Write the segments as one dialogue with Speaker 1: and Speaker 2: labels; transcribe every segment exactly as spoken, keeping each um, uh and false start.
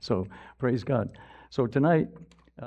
Speaker 1: So praise God. So tonight, uh,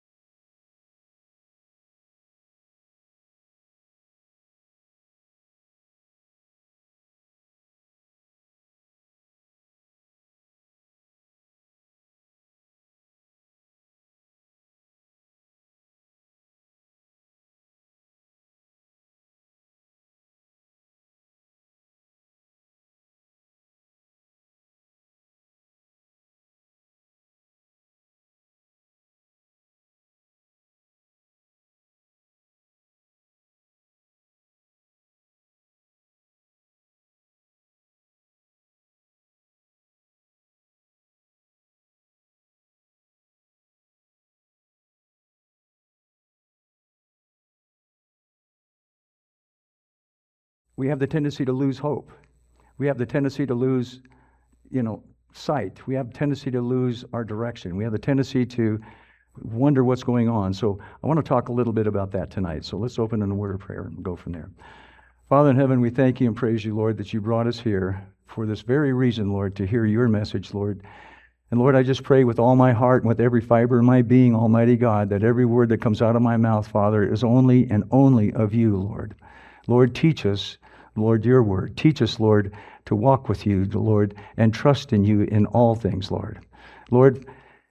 Speaker 1: we have the tendency to lose hope. We have the tendency to lose, you know, sight. We have a tendency to lose our direction. We have the tendency to wonder what's going on. So I want to talk a little bit about that tonight. So let's open in a word of prayer and go from there. Father in heaven, we thank you and praise you, Lord, that you brought us here for this very reason, Lord, to hear your message, Lord. And Lord, I just pray with all my heart and with every fiber of my being, Almighty God, that every word that comes out of my mouth, Father, is only and only of you, Lord. Lord, teach us, Lord, your word. Teach us, Lord, to walk with you, Lord, and trust in you in all things, Lord. Lord,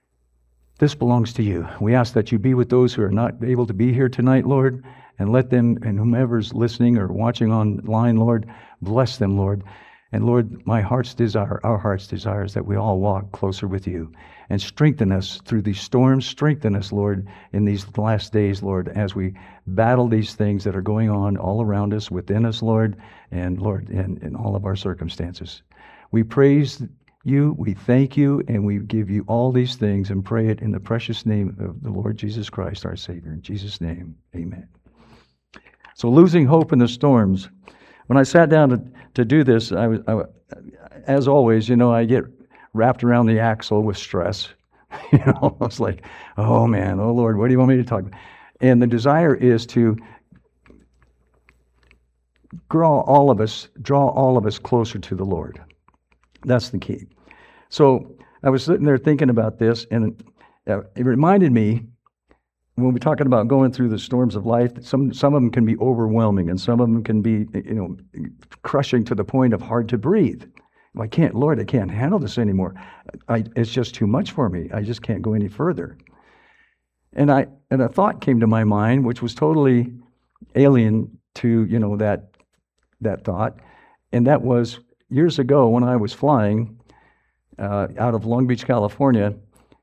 Speaker 1: this belongs to you. We ask that you be with those who are not able to be here tonight, Lord, and let them, and whomever's listening or watching online, Lord, bless them, Lord. And Lord, my heart's desire, our heart's desire is that we all walk closer with you and strengthen us through these storms. Strengthen us, Lord, in these last days, Lord, as we battle these things that are going on all around us, within us, Lord, and Lord, in, in all of our circumstances. We praise you, we thank you, and we give you all these things and pray it in the precious name of the Lord Jesus Christ, our Savior. In Jesus' name, amen. So losing hope in the storms. When I sat down to, to do this, I was, I, as always, you know, I get wrapped around the axle with stress. You know, I was like, oh man, oh Lord, what do you want me to talk about? And the desire is to draw all of us, draw all of us closer to the Lord. That's the key. So I was sitting there thinking about this, and it reminded me, when we're talking about going through the storms of life, some some of them can be overwhelming, and some of them can be, you know, crushing to the point of hard to breathe. I can't, Lord, I can't handle this anymore. I, it's just too much for me. I just can't go any further. And I and a thought came to my mind, which was totally alien to, you know, that that thought, and that was years ago when I was flying uh, out of Long Beach, California.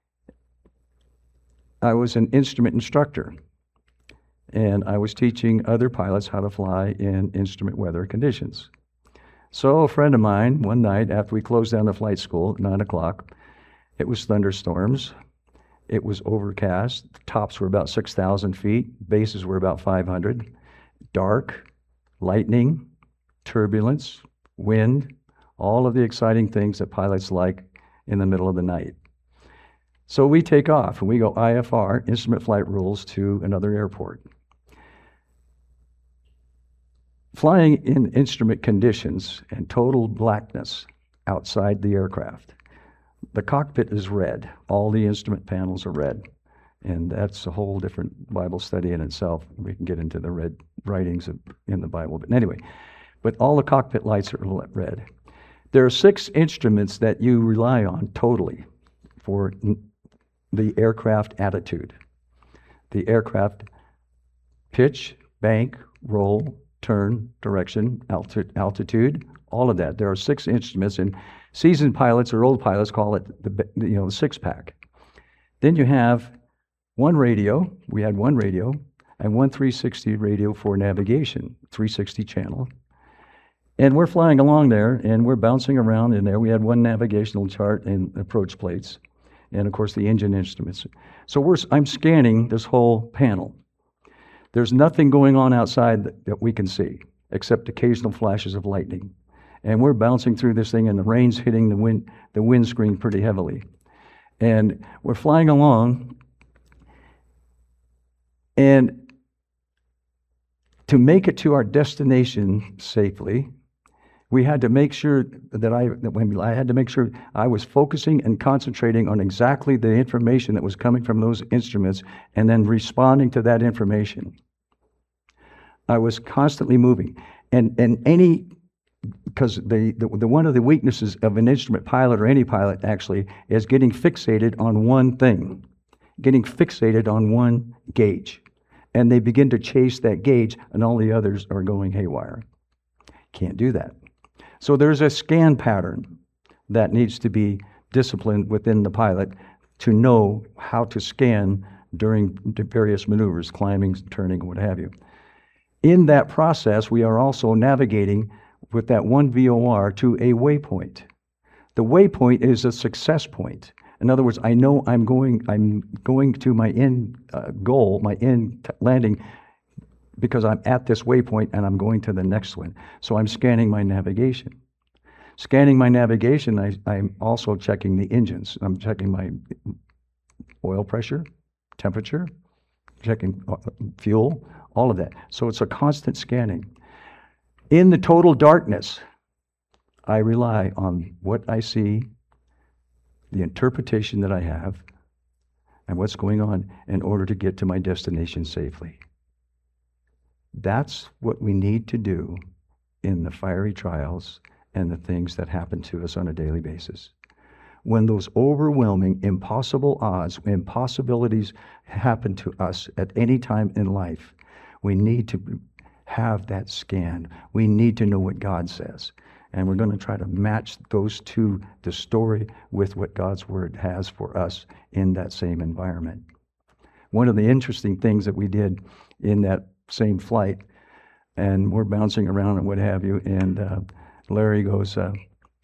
Speaker 1: I was an instrument instructor, and I was teaching other pilots how to fly in instrument weather conditions. So a friend of mine, one night after we closed down the flight school at nine o'clock, it was thunderstorms, it was overcast, the tops were about six thousand feet, bases were about five hundred, dark, lightning, turbulence, wind, all of the exciting things that pilots like in the middle of the night. So we take off and we go I F R, instrument flight rules, to another airport. Flying in instrument conditions and total blackness outside the aircraft. The cockpit is red. All the instrument panels are red. And that's a whole different Bible study in itself. We can get into the red writings of, in the Bible. But anyway, but all the cockpit lights are red. There are six instruments that you rely on totally for the aircraft attitude. The aircraft pitch, bank, roll, turn, direction, alti- altitude, all of that. There are six instruments, and seasoned pilots or old pilots call it the, you know, the six-pack. Then you have one radio. We had one radio and one three sixty radio for navigation, three sixty channel. And we're flying along there, and we're bouncing around in there. We had one navigational chart and approach plates, and of course the engine instruments. So we're, I'm scanning this whole panel. There's nothing going on outside that, that we can see, except occasional flashes of lightning. And we're bouncing through this thing, and the rain's hitting the wind, the windscreen pretty heavily. And we're flying along, and to make it to our destination safely, We had to make sure that I, that when I had to make sure I was focusing and concentrating on exactly the information that was coming from those instruments and then responding to that information. I was constantly moving. And, and any, because the, the, the one of the weaknesses of an instrument pilot or any pilot actually is getting fixated on one thing, getting fixated on one gauge. And they begin to chase that gauge and all the others are going haywire. Can't do that. So there's a scan pattern that needs to be disciplined within the pilot to know how to scan during the various maneuvers, climbing, turning, what have you. In that process, we are also navigating with that one V O R to a waypoint. The waypoint is a success point. In other words, I know I'm going, I'm going to my end uh, goal, my end t- landing, because I'm at this waypoint and I'm going to the next one. So I'm scanning my navigation. Scanning my navigation, I, I'm also checking the engines. I'm checking my oil pressure, temperature, checking fuel, all of that. So it's a constant scanning. In the total darkness, I rely on what I see, the interpretation that I have, and what's going on in order to get to my destination safely. That's what we need to do in the fiery trials and the things that happen to us on a daily basis. When those overwhelming, impossible odds, impossibilities happen to us at any time in life, we need to have that scan. We need to know what God says. And we're going to try to match those two, the story, with what God's Word has for us in that same environment. One of the interesting things that we did in that same flight, and we're bouncing around and what have you, and uh, Larry goes, uh, did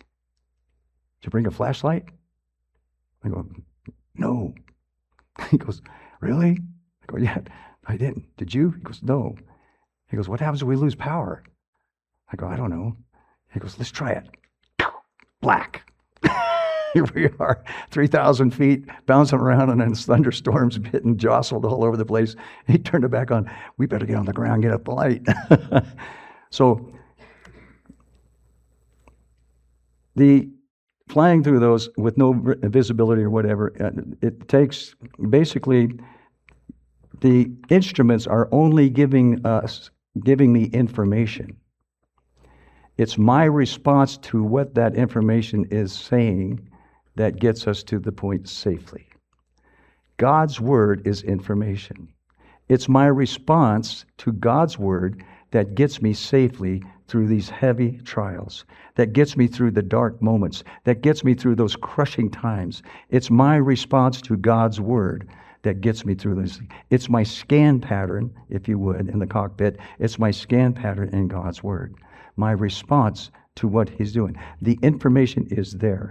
Speaker 1: you bring a flashlight? I go, no. He goes, really? I go, yeah, I didn't. Did you? He goes, no. He goes, what happens if we lose power? I go, I don't know. He goes, let's try it. Black. Here we are, three thousand feet, bouncing around and in thunderstorms, getting jostled all over the place. He turned it back on. We better get on the ground, get up the light. So the flying through those with no visibility or whatever, it takes basically the instruments are only giving us, giving me information. It's my response to what that information is saying that gets us to the point safely. God's Word is information. It's my response to God's Word that gets me safely through these heavy trials, that gets me through the dark moments, that gets me through those crushing times. It's my response to God's Word that gets me through this. It's my scan pattern, if you would, in the cockpit. It's my scan pattern in God's Word. My response to what He's doing. The information is there.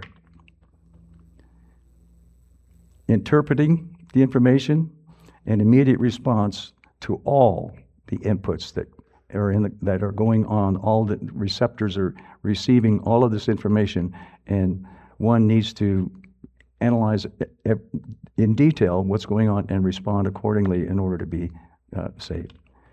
Speaker 1: Interpreting the information and immediate response to all the inputs that are in the, that are going on. All the receptors are receiving all of this information, and one needs to analyze in detail what's going on and respond accordingly in order to be uh, safe.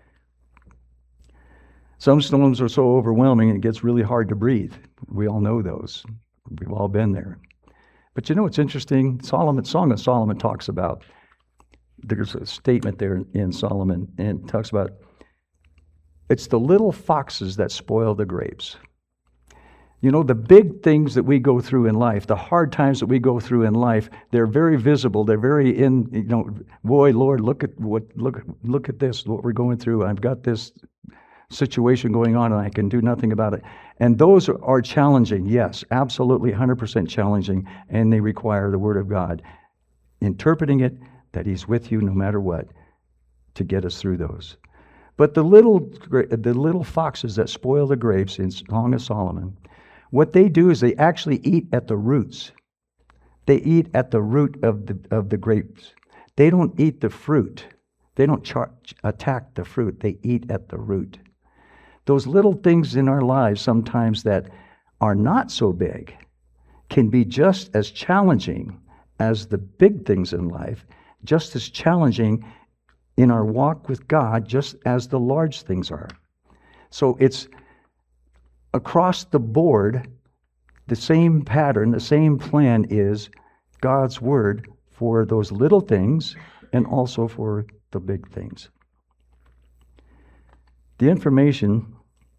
Speaker 1: Some storms are so overwhelming it gets really hard to breathe. We all know those. We've all been there. But you know what's interesting? Solomon, Song of Solomon talks about, there's a statement there in Solomon, and it talks about, it's the little foxes that spoil the grapes. You know, the big things that we go through in life, the hard times that we go through in life, they're very visible. They're very in, you know, boy, Lord, look at what, look, look at this, what we're going through. I've got this situation going on and I can do nothing about it. And those are challenging, yes, absolutely one hundred percent challenging, and they require the Word of God, interpreting it, that He's with you no matter what, to get us through those. But the little, the little foxes that spoil the grapes in Song of Solomon, what they do is they actually eat at the roots. They eat at the root of the, of the grapes. They don't eat the fruit. They don't char- attack the fruit. They eat at the root. Those little things in our lives sometimes that are not so big can be just as challenging as the big things in life, just as challenging in our walk with God, just as the large things are. So it's across the board, the same pattern, the same plan is God's Word for those little things and also for the big things. The information,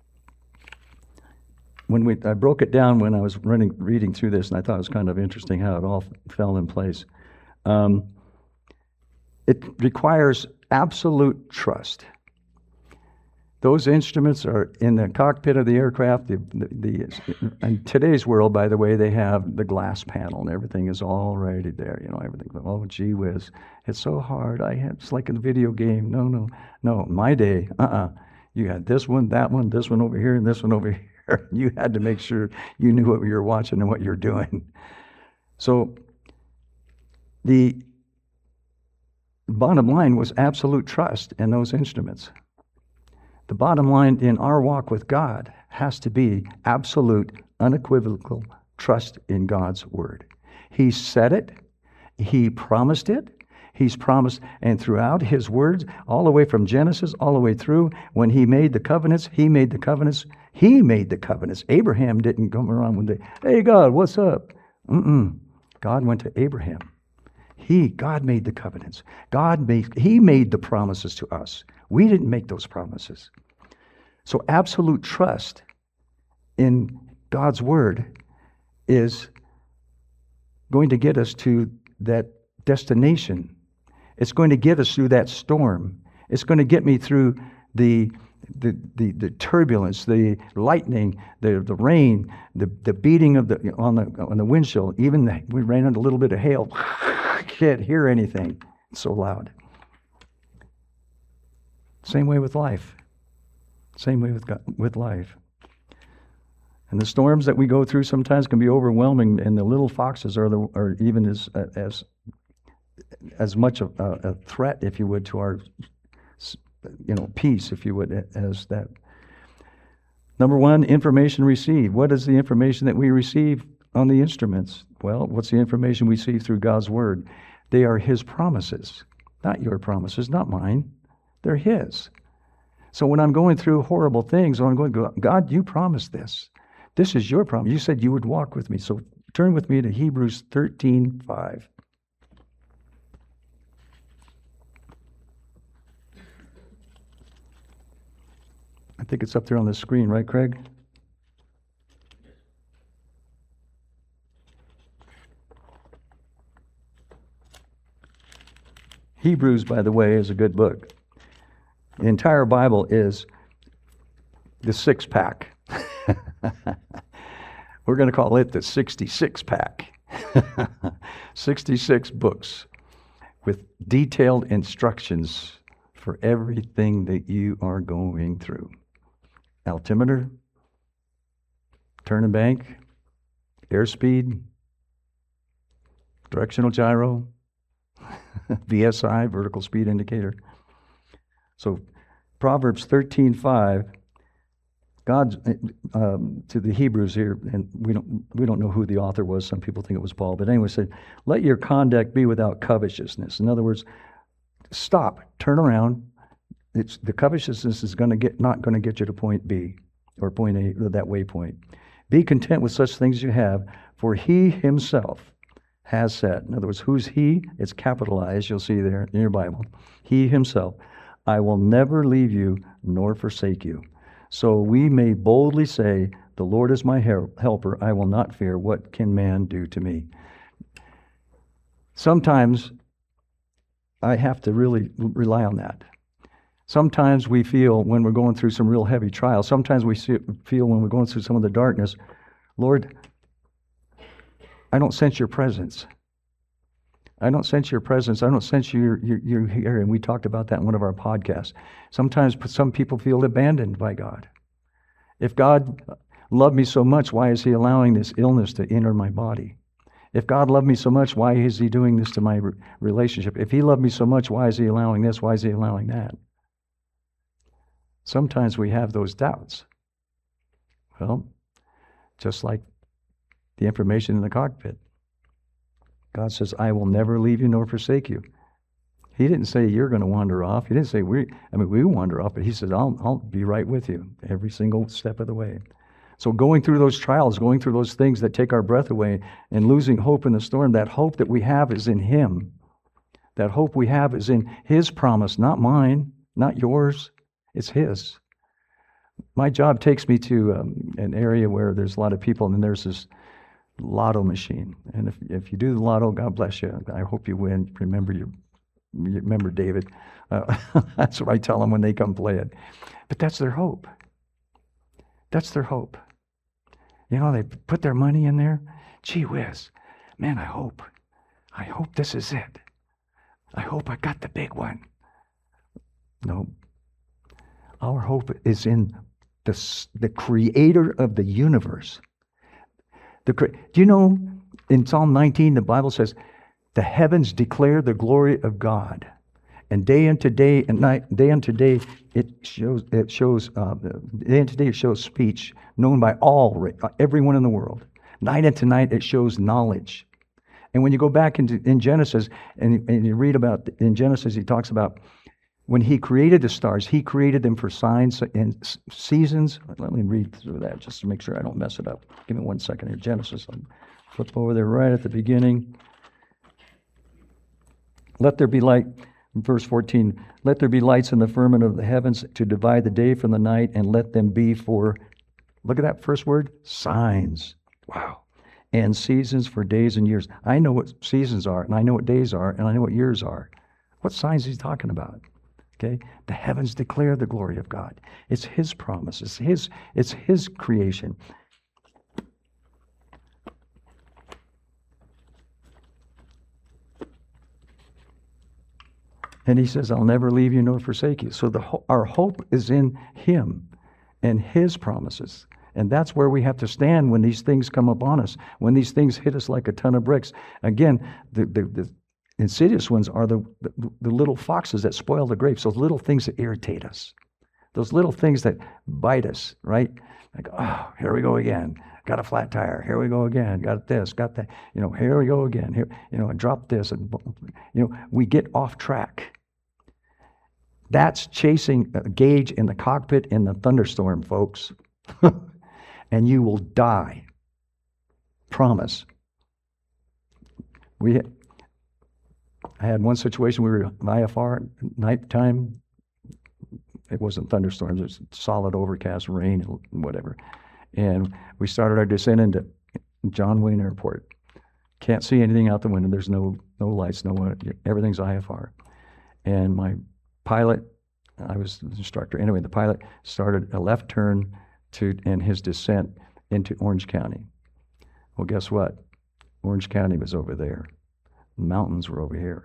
Speaker 1: when we I broke it down when I was running, reading through this, and I thought it was kind of interesting how it all fell in place. Um, it requires absolute trust. Those instruments are in the cockpit of the aircraft. The, the, the, in today's world, by the way, they have the glass panel and everything is already there. You know, everything. Oh, gee whiz, it's so hard. I had, it's like a video game. No, no, no. In my day, uh-uh. You had this one, that one, this one over here, and this one over here. You had to make sure you knew what you were watching and what you're doing. So the bottom line was absolute trust in those instruments. The bottom line in our walk with God has to be absolute, unequivocal trust in God's Word. He said it. He promised it. He's promised, and throughout His words, all the way from Genesis, all the way through, when He made the covenants, He made the covenants. He made the covenants. Abraham didn't come around one day, hey, God, what's up? Mm-mm. God went to Abraham. He, God made the covenants. God made, He made the promises to us. We didn't make those promises. So absolute trust in God's Word is going to get us to that destination. It's going to get us through that storm. It's going to get me through the the the, the turbulence, the lightning, the, the rain, the, the beating of the on the on the windshield. Even the, we ran into a little bit of hail. Can't hear anything. It's so loud. Same way with life. Same way with God, with life. And the storms that we go through sometimes can be overwhelming, and the little foxes are the are even as as as much a, a threat, if you would, to our you know peace, if you would, as that. Number one, information received. What is the information that we receive on the instruments? Well, what's the information we see through God's Word? They are His promises, not your promises, not mine. They're His. So when I'm going through horrible things, I'm going to go, God, you promised this. This is your promise. You said you would walk with me. So turn with me to Hebrews thirteen five. I think it's up there on the screen, right, Craig? Hebrews, by the way, is a good book. The entire Bible is the six-pack. We're going to call it the sixty-six pack. sixty-six books with detailed instructions for everything that you are going through. Altimeter, turn and bank, airspeed, directional gyro, V S I, vertical speed indicator. So Proverbs thirteen five, God um, to the Hebrews here, and we don't we don't know who the author was. Some people think it was Paul, but anyway, said, "Let your conduct be without covetousness." In other words, stop, turn around. It's the covetousness is going to get not going to get you to point B or point A, or that waypoint. Be content with such things you have, for He Himself has said. In other words, who's He? It's capitalized. You'll see there in your Bible. He Himself. I will never leave you nor forsake you. So we may boldly say, the Lord is my helper. I will not fear. What can man do to me? Sometimes I have to really rely on that. Sometimes we feel when we're going through some real heavy trials, sometimes we feel when we're going through some of the darkness, Lord, I don't sense your presence. I don't sense your presence. I don't sense you you're, you're here. And we talked about that in one of our podcasts. Sometimes some people feel abandoned by God. If God loved me so much, why is He allowing this illness to enter my body? If God loved me so much, why is He doing this to my re- relationship? If He loved me so much, why is He allowing this? Why is He allowing that? Sometimes we have those doubts. Well, just like the information in the cockpit. God says, I will never leave you nor forsake you. He didn't say you're going to wander off. He didn't say we, I mean, we wander off, but He said, I'll, I'll be right with you every single step of the way. So going through those trials, going through those things that take our breath away and losing hope in the storm, that hope that we have is in Him. That hope we have is in His promise, not mine, not yours. It's His. My job takes me to um, an area where there's a lot of people, and there's this lotto machine. And if if you do the lotto, God bless you. I hope you win. Remember your, remember David. Uh, that's what I tell them when they come play it. But that's their hope. That's their hope. You know, they put their money in there. Gee whiz, man, I hope. I hope this is it. I hope I got the big one. No. Our hope is in the, the creator of the universe. The, do you know, in Psalm nineteen, the Bible says, the heavens declare the glory of God. And day unto day and night, day unto day, it shows, it shows, uh, day unto day it shows speech known by all, everyone in the world. Night unto night, it shows knowledge. And when you go back into in Genesis, and, and you read about, in Genesis, he talks about when he created the stars, he created them for signs and seasons. Let me read through that just to make sure I don't mess it up. Give me one second here. Genesis, I'll flip over there right at the beginning. Let there be light, verse fourteen, let there be lights in the firmament of the heavens to divide the day from the night, and let them be for, look at that first word, signs. Wow. And seasons for days and years. I know what seasons are, and I know what days are, and I know what years are. What signs is he talking about? Okay? The heavens declare the glory of God. It's His promise. It's His, it's His creation. And He says, I'll never leave you nor forsake you. So the our hope is in Him and His promises. And that's where we have to stand when these things come upon us, when these things hit us like a ton of bricks. Again, the, the, the insidious ones are the, the, the little foxes that spoil the grapes, those little things that irritate us, those little things that bite us, right? Like, oh, here we go again. Got a flat tire. Here we go again. Got this, got that. You know, here we go again. Here, you know, I dropped this. And, you know, we get off track. That's chasing a gauge in the cockpit in the thunderstorm, folks. And you will die. Promise. We, I had one situation, we were I F R, nighttime. It wasn't thunderstorms, it was solid overcast rain and whatever. And we started our descent into John Wayne Airport. Can't see anything out the window. There's no no lights, no everything's I F R. And my pilot, I was the instructor. Anyway, the pilot started a left turn to and his descent into Orange County. Well, guess what? Orange County was over there. The mountains were over here.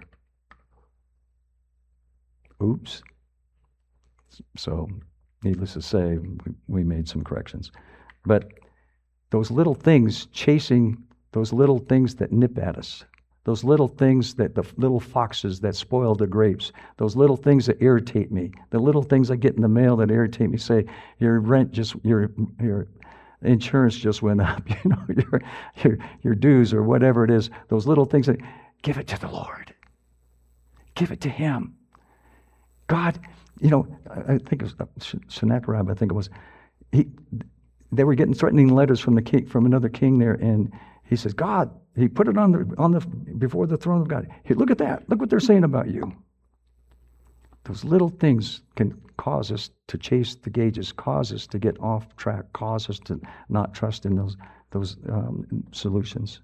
Speaker 1: Oops. So, needless to say, we, we made some corrections. But those little things chasing, those little things that nip at us, those little things that the little foxes that spoil the grapes, those little things that irritate me, the little things I get in the mail that irritate me, say, your rent just, your your insurance just went up, you know, your, your, your dues or whatever it is, those little things, that give it to the Lord. Give it to Him. God, you know, I think it was Sennacherib, I think it was, he, they were getting threatening letters from the king, from another king there, and he says, God, he put it on the on the before the throne of God. Hey, look at that. Look what they're saying about you. Those little things can cause us to chase the gauges, cause us to get off track, cause us to not trust in those those um, solutions.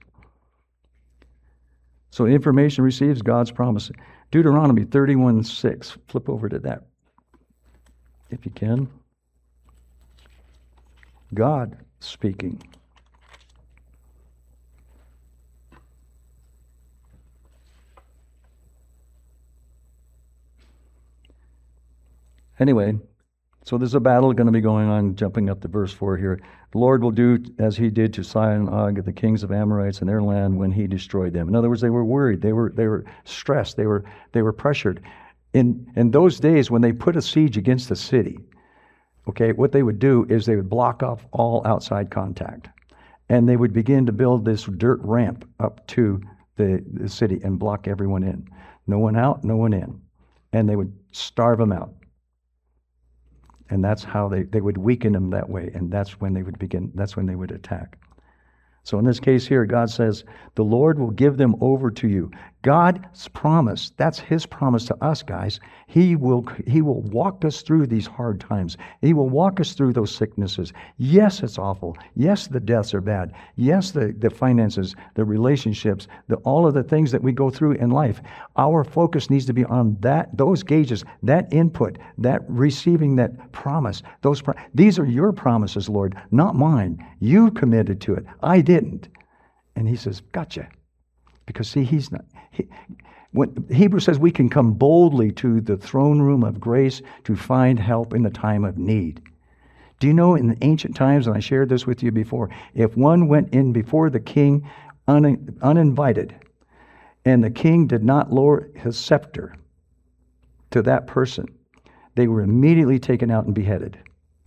Speaker 1: So information receives God's promise. Deuteronomy thirty-one six. Flip over to that, if you can. God speaking. Anyway, so there's a battle going to be going on, jumping up to verse four here. The Lord will do as He did to Sihon and Og, the kings of Amorites in their land, when He destroyed them. In other words, they were worried. They were they were stressed. They were they were pressured. In in those days, when they put a siege against the city, okay, what they would do is they would block off all outside contact, and they would begin to build this dirt ramp up to the, the city and block everyone in. No one out, no one in, and they would starve them out. And that's how they, they would weaken them that way. And that's when they would begin, that's when they would attack. So in this case here, God says, the Lord will give them over to you. God's promise, that's his promise to us, guys. He will, he will walk us through these hard times. He will walk us through those sicknesses. Yes, it's awful. Yes, the deaths are bad. Yes, the, the finances, the relationships, the, all of the things that we go through in life. Our focus needs to be on that, those gauges, that input, that receiving that promise. Those pro- These are your promises, Lord, not mine. You committed to it. I didn't. And he says, gotcha. Because see, he's not, he, when Hebrews says we can come boldly to the throne room of grace to find help in the time of need. Do you know in the ancient times, and I shared this with you before, if one went in before the king un, uninvited, and the king did not lower his scepter to that person, they were immediately taken out and beheaded.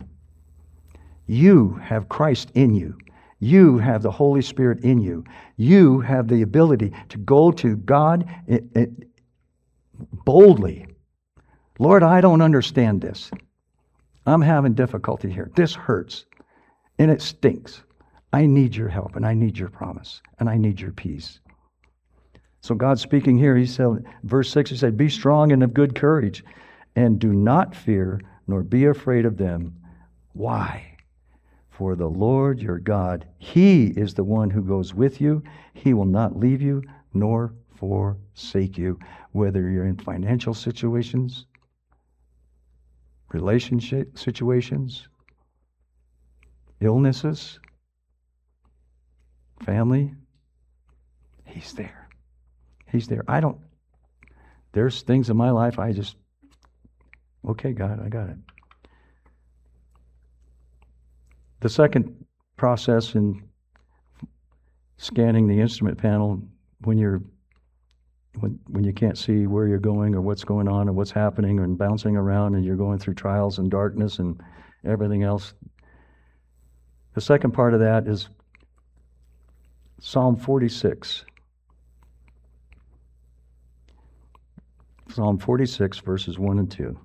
Speaker 1: You have Christ in you. You have the Holy Spirit in you. You have the ability to go to God it, it, boldly. Lord, I don't understand this. I'm having difficulty here. This hurts, and it stinks. I need your help, and I need your promise, and I need your peace. So God's speaking here. He said, verse six, he said, be strong and of good courage, and do not fear, nor be afraid of them. Why? For the Lord your God, he is the one who goes with you. He will not leave you nor forsake you. Whether you're in financial situations, relationship situations, illnesses, family, he's there. He's there. I don't, there's things in my life I just, okay, God, I got it. The second process in scanning the instrument panel, when you're when when you can't see where you're going or what's going on or what's happening and bouncing around and you're going through trials and darkness and everything else, the second part of that is Psalm forty-six. Psalm forty-six, verses one and two.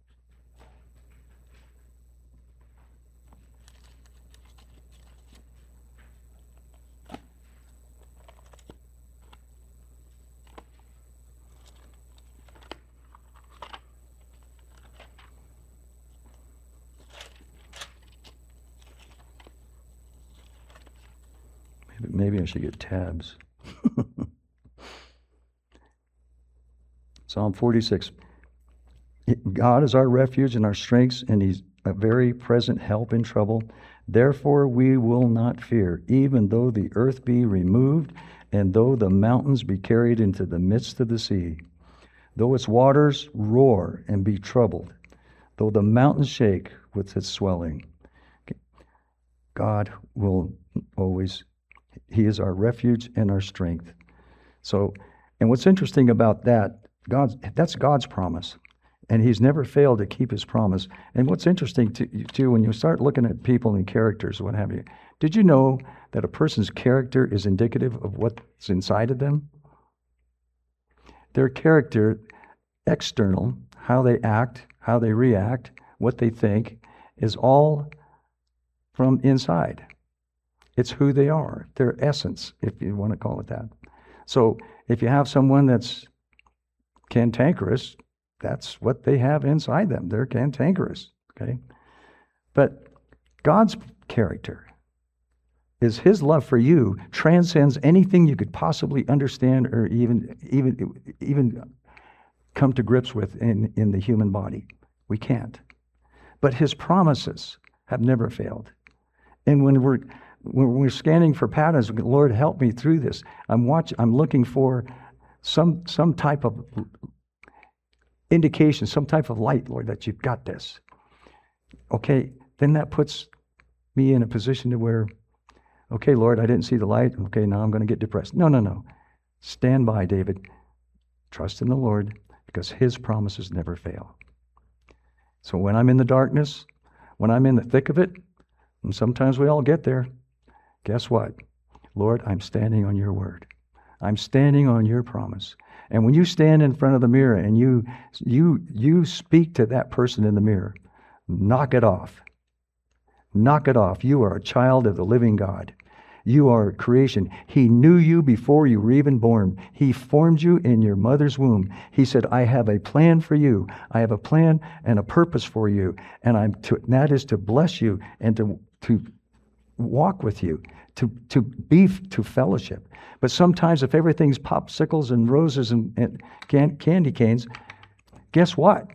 Speaker 1: Maybe I should get tabs. Psalm forty-six. God is our refuge and our strength, and he's a very present help in trouble. Therefore we will not fear, even though the earth be removed, and though the mountains be carried into the midst of the sea, though its waters roar and be troubled, though the mountains shake with its swelling. God will always, he is our refuge and our strength. So, and what's interesting about that, God, that's God's promise. And he's never failed to keep his promise. And what's interesting to, too, when you start looking at people and characters, what have you, did you know that a person's character is indicative of what's inside of them? Their character, external, how they act, how they react, what they think, is all from inside. It's who they are, their essence, if you want to call it that. So if you have someone that's cantankerous, that's what they have inside them. They're cantankerous, okay? But God's character is his love for you transcends anything you could possibly understand or even even even come to grips with in, in the human body. We can't. But his promises have never failed. And when we're when we're scanning for patterns, Lord, help me through this. I'm watch I'm looking for some some type of indication, some type of light, Lord, that you've got this. Okay, then that puts me in a position to where, okay, Lord, I didn't see the light. Okay, now I'm going to get depressed. No, no, no. Stand by, David. Trust in the Lord, because his promises never fail. So when I'm in the darkness, when I'm in the thick of it, and sometimes we all get there, guess what? Lord, I'm standing on your word. I'm standing on your promise. And when you stand in front of the mirror and you you you speak to that person in the mirror, Knock it off. Knock it off. You are a child of the living God. You are creation. He knew you before you were even born. He formed you in your mother's womb. He said, I have a plan for you. I have a plan and a purpose for you. And I'm to, and that is to bless you and to, to walk with you, to, to be, to fellowship. But sometimes if everything's popsicles and roses and, and can, candy canes, guess what?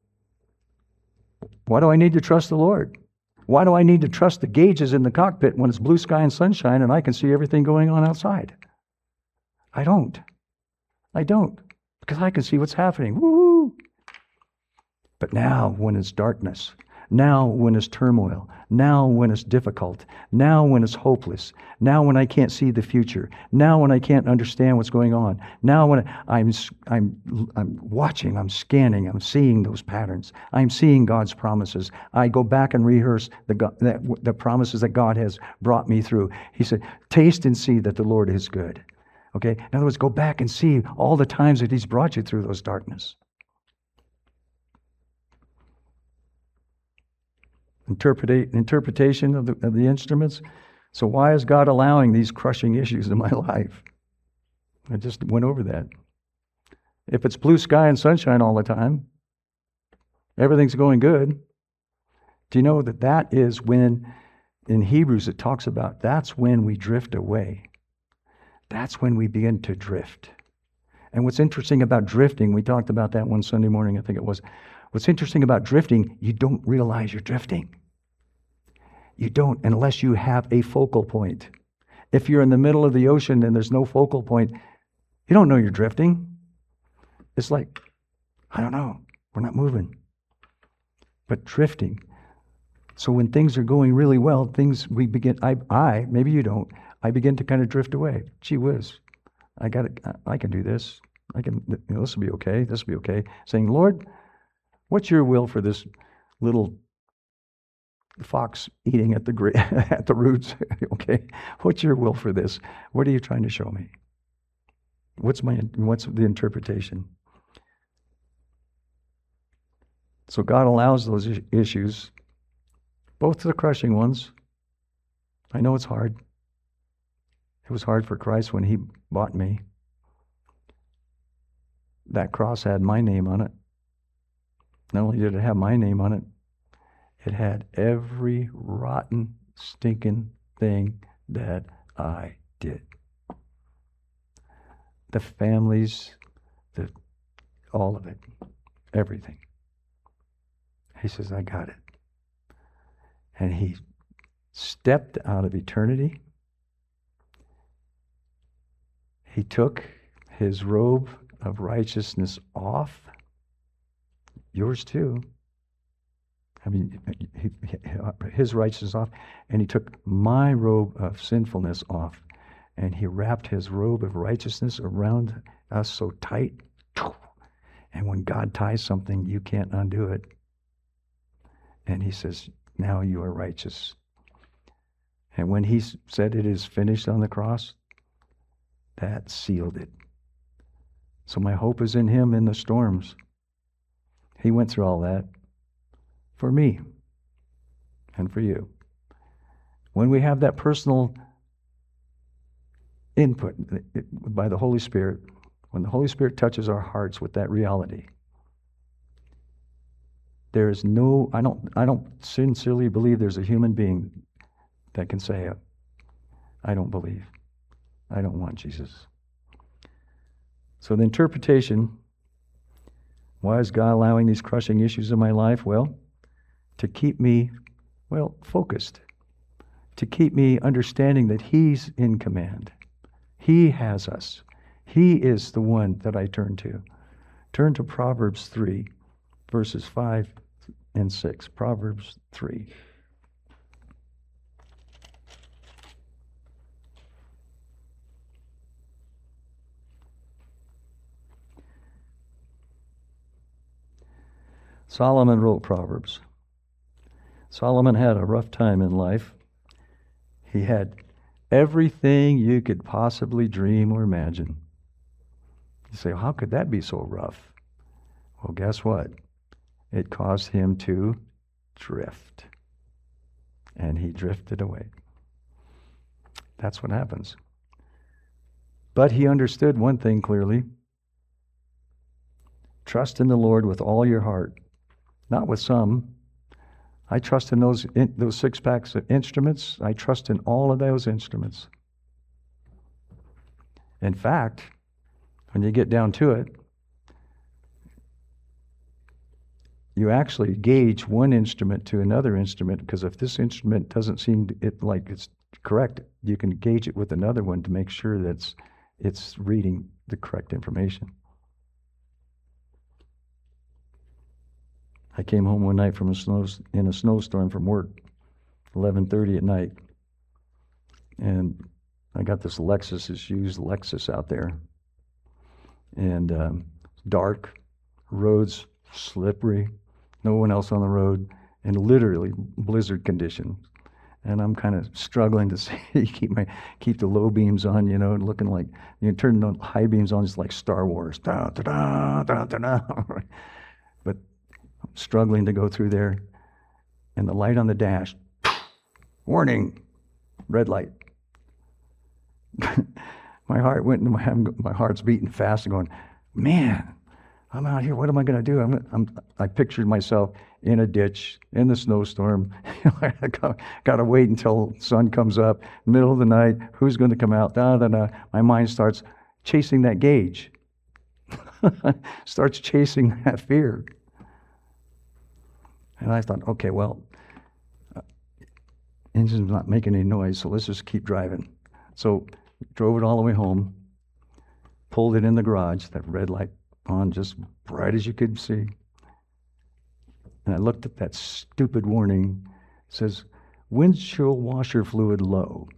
Speaker 1: Why do I need to trust the Lord? Why do I need to trust the gauges in the cockpit when it's blue sky and sunshine and I can see everything going on outside? I don't. I don't. Because I can see what's happening. Woo! But now, when it's darkness, now when it's turmoil, now when it's difficult, now when it's hopeless, now when I can't see the future, now when I can't understand what's going on, now when I'm I'm I'm watching, I'm scanning, I'm seeing those patterns, I'm seeing God's promises. I go back and rehearse the the, the promises that God has brought me through. He said, "Taste and see that the Lord is good." Okay, in other words, go back and see all the times that He's brought you through those darkness. Interpretate, interpretation of the, of the instruments. So why is God allowing these crushing issues in my life? I just went over that. If it's blue sky and sunshine all the time, everything's going good. Do you know that that is when, in Hebrews it talks about, that's when we drift away. That's when we begin to drift. And what's interesting about drifting, we talked about that one Sunday morning, I think it was. What's interesting about drifting, you don't realize you're drifting. You don't unless you have a focal point. If you're in the middle of the ocean and there's no focal point, you don't know you're drifting. It's like, I don't know, we're not moving. But drifting. So when things are going really well, things we begin, I, I maybe you don't, I begin to kind of drift away. Gee whiz, I got it, I can do this. I can, you know, this will be okay, this will be okay. Saying, Lord, what's your will for this little fox eating at the gra- at the roots? Okay, what's your will for this? What are you trying to show me? What's my what's the interpretation? So God allows those issues, both the crushing ones. I know it's hard. It was hard for Christ when He bought me. That cross had my name on it. Not only did it have my name on it, it had every rotten, stinking thing that I did. The families, the all of it, everything. He says, I got it. And He stepped out of eternity. He took His robe of righteousness off. Yours too. I mean, he, he, His righteousness off, and He took my robe of sinfulness off, and He wrapped His robe of righteousness around us so tight. And when God ties something, you can't undo it. And He says, now you are righteous. And when He said it is finished on the cross, that sealed it. So my hope is in Him in the storms. He went through all that for me and for you. When we have that personal input by the Holy Spirit, when the Holy Spirit touches our hearts with that reality, there is no, I don't, I don't sincerely believe there's a human being that can say, I don't believe. I don't want Jesus. So the interpretation, why is God allowing these crushing issues in my life? Well, to keep me, well, focused. To keep me understanding that He's in command. He has us. He is the one that I turn to. Turn to Proverbs three, verses five and six. Proverbs three. Solomon wrote Proverbs. Solomon had a rough time in life. He had everything you could possibly dream or imagine. You say, how could that be so rough? Well, guess what? It caused him to drift. And he drifted away. That's what happens. But he understood one thing clearly. Trust in the Lord with all your heart, not with some. I trust in those in, those six packs of instruments. I trust in all of those instruments. In fact, when you get down to it, you actually gauge one instrument to another instrument, because if this instrument doesn't seem to, it like it's correct, you can gauge it with another one to make sure that it's, it's reading the correct information. I came home one night from a snow in a snowstorm from work, eleven thirty at night, and I got this Lexus, this used Lexus out there, and um, dark, roads slippery, no one else on the road, and literally blizzard conditions. And I'm kind of struggling to see, keep my keep the low beams on, you know, and looking like, you know, turn the high beams on, it's like Star Wars. Da, da, da, da, da, da. But I'm struggling to go through there, and the light on the dash, warning, red light. My heart went into my, my heart's beating fast and going, man, I'm out here, what am I going to do? I'm, I'm, I pictured myself in a ditch, in the snowstorm. I got to wait until the sun comes up, middle of the night, who's going to come out? Da, da, da. My mind starts chasing that gauge. Starts chasing that fear. And I thought, okay, well, uh, engine's not making any noise, so let's just keep driving. So drove it all the way home, pulled it in the garage, that red light on, just bright as you could see. And I looked at that stupid warning. It says, windshield washer fluid low.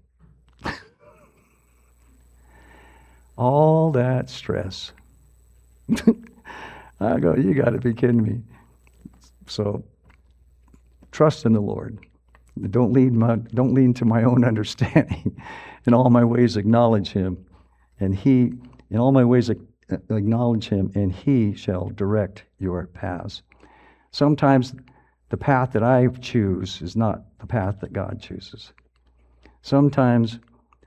Speaker 1: All that stress. I go, you got to be kidding me. So trust in the Lord. Don't lean, my, don't lean to my own understanding. In all my ways acknowledge him, and he, in all my ways acknowledge him, and he shall direct your paths. Sometimes the path that I choose is not the path that God chooses. Sometimes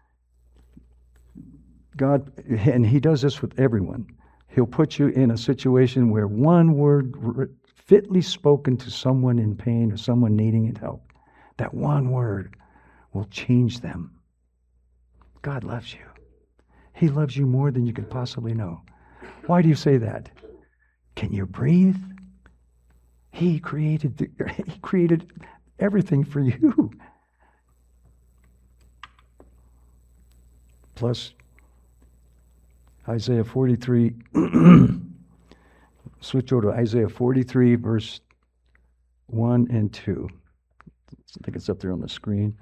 Speaker 1: God, and he does this with everyone, he'll put you in a situation where one word fitly spoken to someone in pain or someone needing help, that one word will change them. God loves you. He loves you more than you could possibly know. Why do you say that? Can you breathe? He created the, he created everything for you. Plus, Isaiah forty-three, switch over to Isaiah forty-three, verse one and two. I think it's up there on the screen.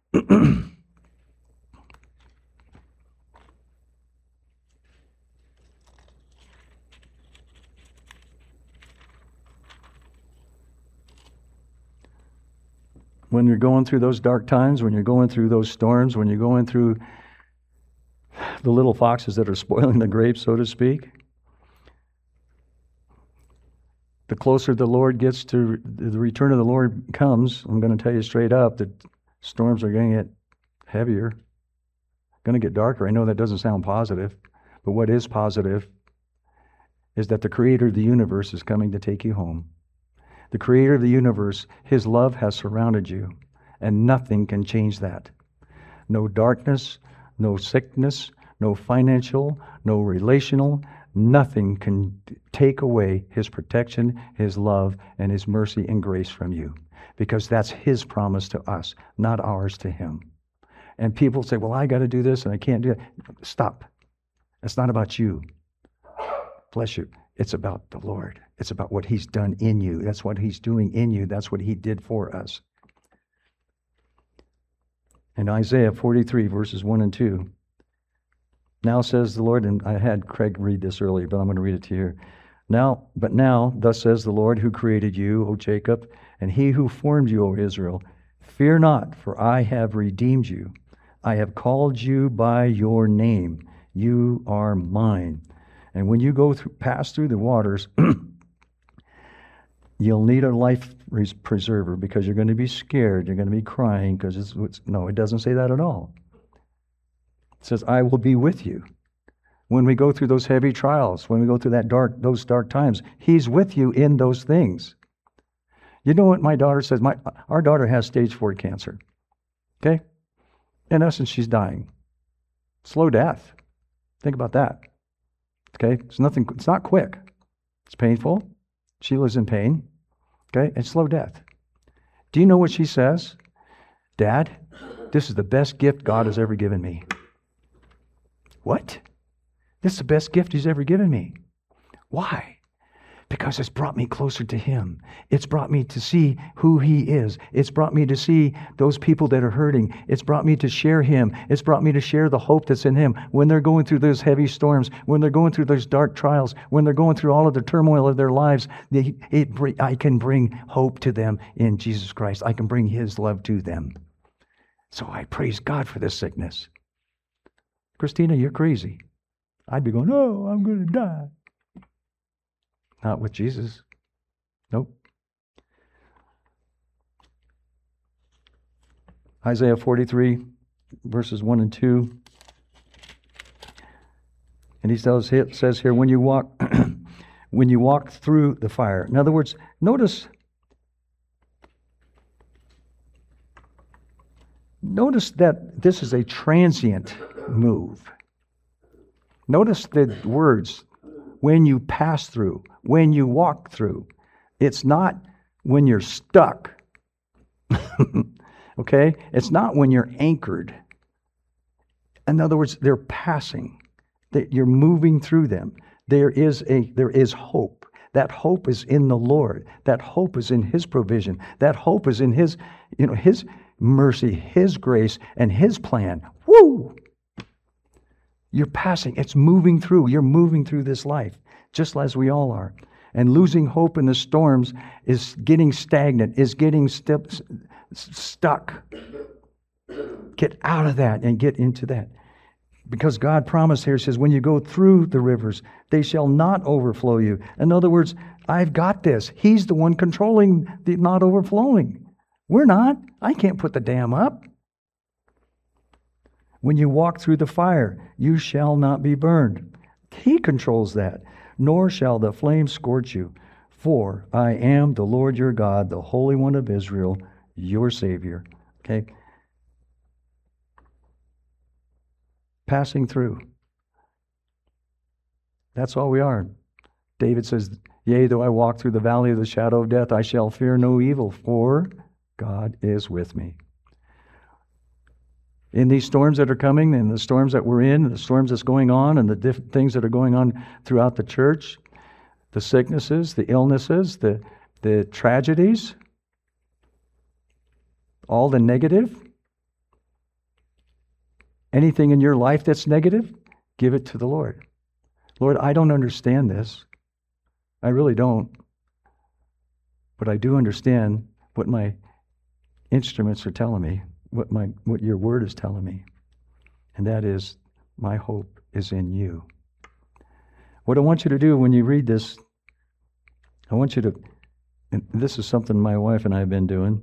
Speaker 1: When you're going through those dark times, when you're going through those storms, when you're going through the little foxes that are spoiling the grapes, so to speak, the closer the Lord gets to, the return of the Lord comes, I'm going to tell you straight up that storms are going to get heavier, going to get darker. I know that doesn't sound positive, but what is positive is that the Creator of the universe is coming to take you home. The Creator of the universe, his love has surrounded you, and nothing can change that. No darkness, no sickness, no financial, no relational, nothing can take away his protection, his love, and his mercy and grace from you, because that's his promise to us, not ours to him. And people say, well, I got to do this and I can't do it. Stop. It's not about you. Bless you. It's about the Lord. It's about what he's done in you. That's what he's doing in you. That's what he did for us. In Isaiah forty-three, verses one and two, now says the Lord, and I had Craig read this earlier, but I'm going to read it to you here. Now, but now, thus says the Lord who created you, O Jacob, and he who formed you, O Israel, fear not, for I have redeemed you. I have called you by your name. You are mine. And when you go through, pass through the waters, You'll need a life res- preserver because you're going to be scared. You're going to be crying because it's, it's no, it doesn't say that at all. It says, I will be with you. When we go through those heavy trials, when we go through that dark, those dark times, He's with you in those things. You know what my daughter says? My, our daughter has stage four cancer. Okay? In essence, she's dying. Slow death. Think about that. Okay? It's nothing, it's not quick. It's painful. She lives in pain. Okay? And slow death. Do you know what she says? Dad, this is the best gift God has ever given me. What? This is the best gift He's ever given me. Why? Because it's brought me closer to Him. It's brought me to see who He is. It's brought me to see those people that are hurting. It's brought me to share Him. It's brought me to share the hope that's in Him. When they're going through those heavy storms, when they're going through those dark trials, when they're going through all of the turmoil of their lives, they, it, I can bring hope to them in Jesus Christ. I can bring His love to them. So I praise God for this sickness. Christina, you're crazy. I'd be going, no, I'm going to die. Not with Jesus. Nope. Isaiah forty-three, verses one and two. And he says, says here, when you walk, when you walk through the fire. In other words, notice, notice that this is a transient move. Notice the words, when you pass through, when you walk through. It's not when you're stuck. Okay? It's not when you're anchored. In other words, they're passing. That you're moving through them. There is a there is hope. That hope is in the Lord. That hope is in His provision. That hope is in His, you know, His mercy, His grace, and His plan. Woo! You're passing. It's moving through. You're moving through this life, just as we all are. And losing hope in the storms is getting stagnant, is getting st- stuck. Get out of that and get into that. Because God promised here, says, when you go through the rivers, they shall not overflow you. In other words, I've got this. He's the one controlling the not overflowing. We're not. I can't put the dam up. When you walk through the fire, you shall not be burned. He controls that. Nor shall the flame scorch you. For I am the Lord your God, the Holy One of Israel, your Savior. Okay? Passing through. That's all we are. David says, yea, though I walk through the valley of the shadow of death, I shall fear no evil, for God is with me. In these storms that are coming, and the storms that we're in, and the storms that's going on, and the different things that are going on throughout the church, the sicknesses, the illnesses, the, the tragedies, all the negative, anything in your life that's negative, give it to the Lord. Lord, I don't understand this. I really don't. But I do understand what my instruments are telling me. What my what your word is telling me. And that is, my hope is in you. What I want you to do when you read this, I want you to, and this is something my wife and I have been doing,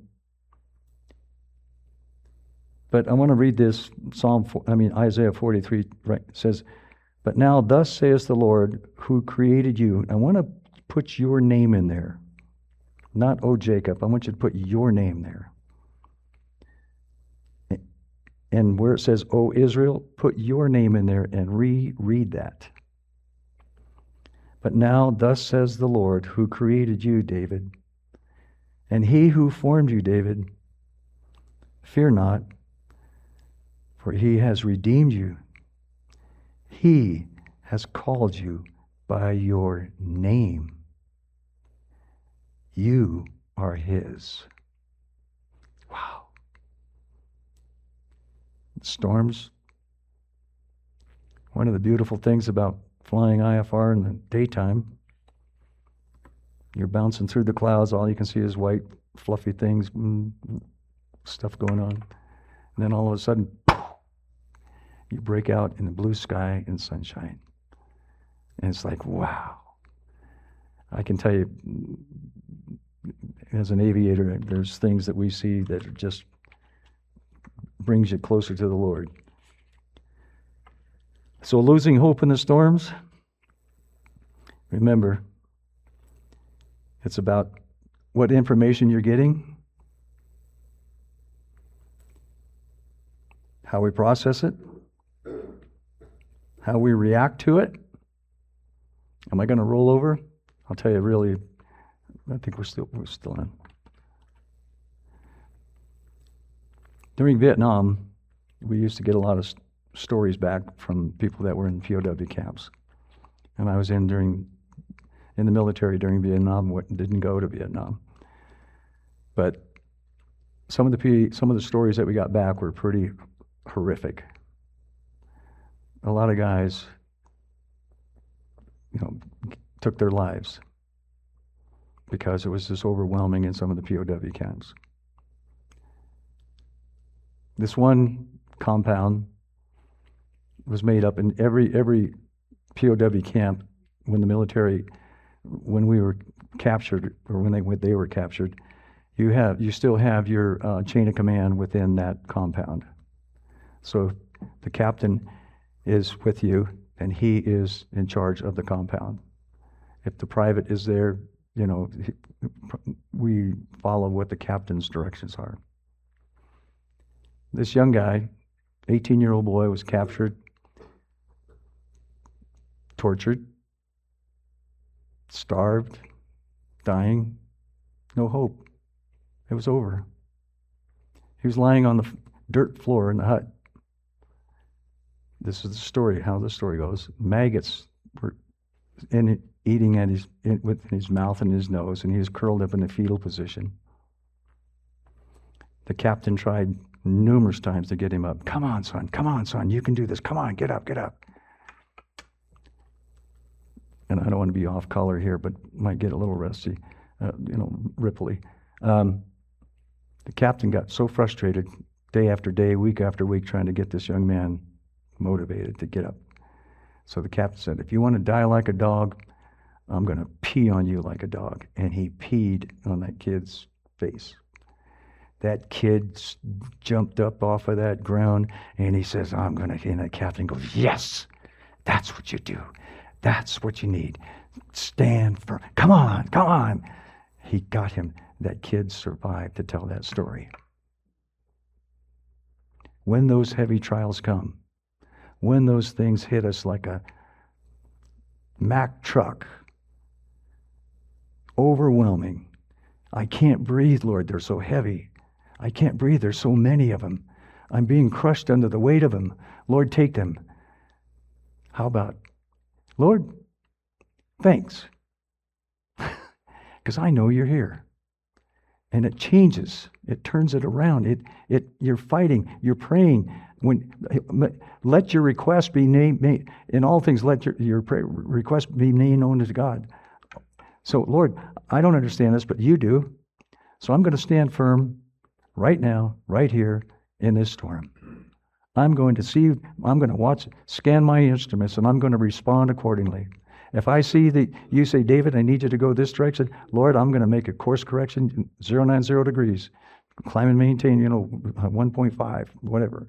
Speaker 1: but I want to read this Psalm, I mean Isaiah forty-three, right? It says, but now thus says the Lord who created you. I want to put your name in there. Not, oh Jacob, I want you to put your name there. And where it says, O Israel, put your name in there and reread that. But now, thus says the Lord, who created you, David, and He who formed you, David, fear not, for He has redeemed you. He has called you by your name. You are His. Wow. Storms. One of the beautiful things about flying I F R in the daytime, you're bouncing through the clouds, all you can see is white, fluffy things, mm, stuff going on. And then all of a sudden, you break out in the blue sky and sunshine. And it's like, wow. I can tell you, as an aviator, there's things that we see that just brings you closer to the Lord. So losing hope in the storms, remember, it's about what information you're getting, how we process it, how we react to it. Am I going to roll over? I'll tell you really, I think we're still we're still on. During Vietnam, we used to get a lot of st- stories back from people that were in P O W camps. And I was in during in the military during Vietnam, what didn't go to Vietnam. But some of the P, some of the stories that we got back were pretty horrific. A lot of guys, you know, took their lives because it was just overwhelming in some of the P O W camps. This one compound was made up in every every P O W camp when the military, when we were captured, or when they when they were captured, you have you still have your uh, chain of command within that compound. So the captain is with you, and he is in charge of the compound. If the private is there, you know, we follow what the captain's directions are. This young guy, eighteen-year-old boy, was captured, tortured, starved, dying, no hope. It was over. He was lying on the dirt floor in the hut. This is the story, how the story goes. Maggots were in it, eating at his in, with his mouth and his nose, and he was curled up in a fetal position. The captain tried numerous times to get him up. Come on, son. Come on, son. You can do this. Come on, get up, get up. And I don't want to be off color here, but might get a little rusty, uh, you know, ripply. Um, the captain got so frustrated day after day, week after week, trying to get this young man motivated to get up. So the captain said, if you want to die like a dog, I'm going to pee on you like a dog. And he peed on that kid's face. That kid jumped up off of that ground, and he says, I'm going to, and the captain goes, yes, that's what you do. That's what you need. Stand firm. Come on, come on. He got him. That kid survived to tell that story. When those heavy trials come, when those things hit us like a Mack truck, overwhelming. I can't breathe, Lord, they're so heavy. I can't breathe, there's so many of them. I'm being crushed under the weight of them. Lord, take them. How about, Lord, thanks. Because I know you're here. And it changes. It turns it around. It, it, you're fighting. You're praying. When let your request be named, made, in all things, let your, your pray, request be made known to God. So, Lord, I don't understand this, but you do. So I'm going to stand firm right now, right here in this storm. I'm going to see, I'm going to watch, scan my instruments, and I'm going to respond accordingly. If I see that you say, David, I need you to go this direction, Lord, I'm going to make a course correction, zero nine zero degrees, climb and maintain, you know, one point five, whatever.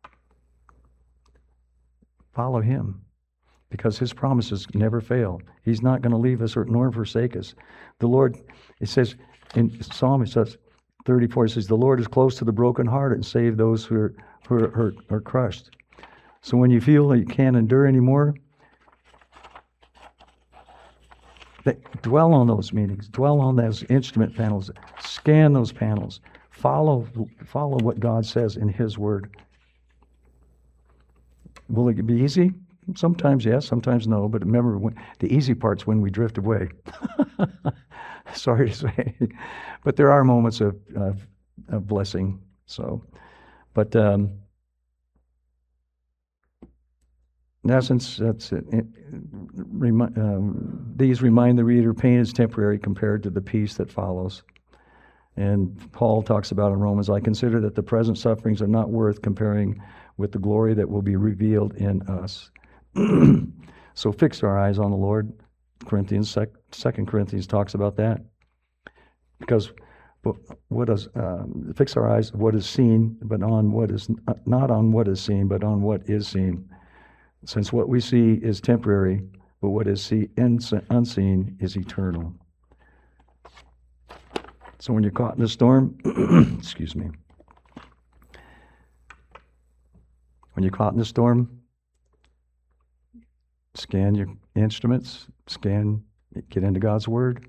Speaker 1: Follow him, because his promises never fail. He's not going to leave us or nor forsake us. The Lord, it says in Psalm, it says thirty-four, it says, the Lord is close to the brokenhearted and save those who are, who are hurt or crushed. So when you feel that you can't endure anymore, that dwell on those meetings, dwell on those instrument panels, scan those panels, follow, follow what God says in his word. Will it be easy? Sometimes yes, sometimes no. But remember, when, the easy part's when we drift away. Sorry to say, but there are moments of, of, of blessing. So, but um, in essence, that's it. It, remi- um, these remind the reader pain is temporary compared to the peace that follows. And Paul talks about in Romans, I consider that the present sufferings are not worth comparing with the glory that will be revealed in us. So fix our eyes on the Lord. Corinthians, Second Corinthians talks about that. Because but what is, um, fix our eyes what is seen, but on what is not on what is seen, but on what is seen. Since what we see is temporary, but what is see, unseen is eternal. So when you're caught in a storm, excuse me, when you're caught in a storm, scan your instruments, scan, get into God's Word,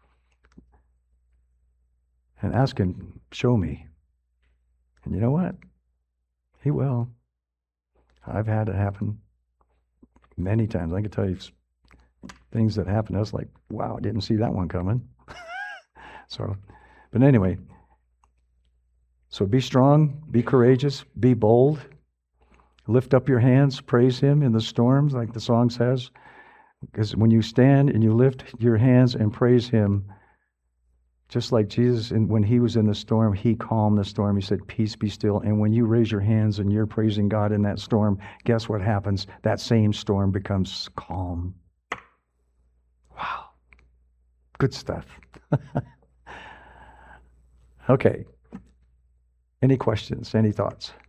Speaker 1: and ask Him, show me. And you know what? He will. I've had it happen many times. I can tell you things that happened. I was like, wow, I didn't see that one coming. So, but anyway, so be strong, be courageous, be bold. Lift up your hands, praise Him in the storms, like the song says. Because when you stand and you lift your hands and praise Him, just like Jesus, and when He was in the storm, He calmed the storm. He said, peace, be still. And when you raise your hands and you're praising God in that storm, guess what happens? That same storm becomes calm. Wow. Good stuff. Okay. Any questions? Any thoughts?